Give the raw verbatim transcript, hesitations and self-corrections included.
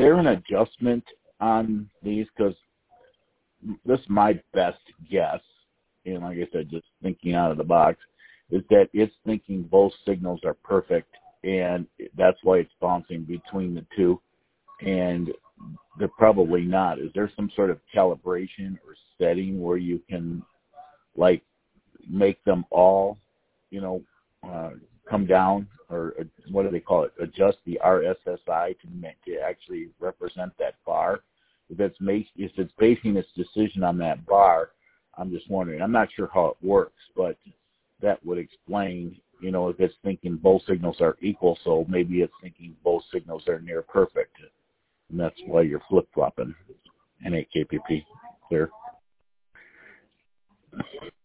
there an adjustment on these? Because this is my best guess, and like I said, just thinking out of the box, is that it's thinking both signals are perfect, and that's why it's bouncing between the two, and they're probably not. Is there some sort of calibration or setting where you can, like, make them all, you know, uh, come down, or uh, what do they call it, adjust the R S S I to, make, to actually represent that bar? If it's, make, if it's basing its decision on that bar, I'm just wondering. I'm not sure how it works, but that would explain, you know, if it's thinking both signals are equal, so maybe it's thinking both signals are near perfect, and that's why you're flip-flopping. N eight K P P, clear.